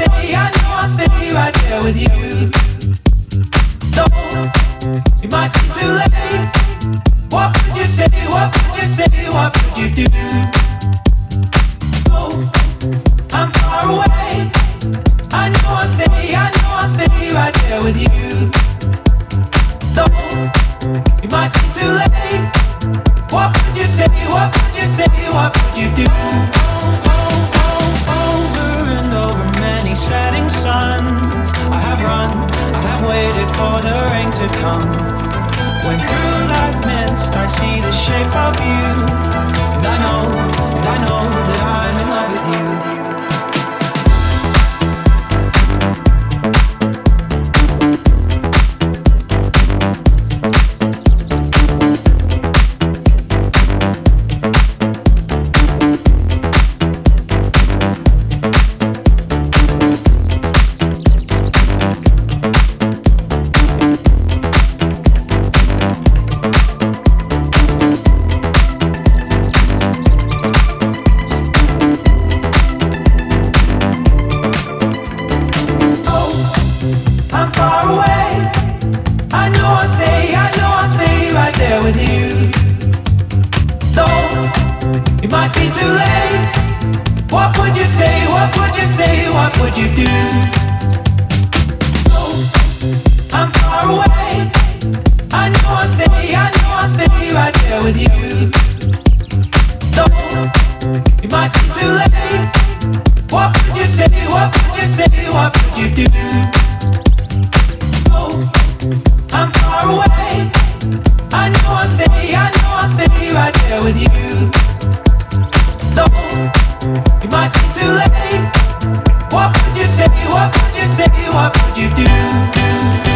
I'll stay right there with you. So it might be too late. What would you say? What would you say? What would you do? So I'm far away. I know I'll stay right there with you. So it might be too late. What would you say? What would you say? What would you do? Over and over many setting suns, I have run, I have waited for the rain to come. When through that mist I see the shape of you, and I know that I'm in love with you. With you, so it might be too late. What would you say? What would you say? What would you do? So I'm far away. I know I'll stay right there with you. So it might be too late. What would you say? What would you say? What would you do? So I'm far away. I know I'll stay right there with you. So it might be too late. What would you say? What would you say? What would you do?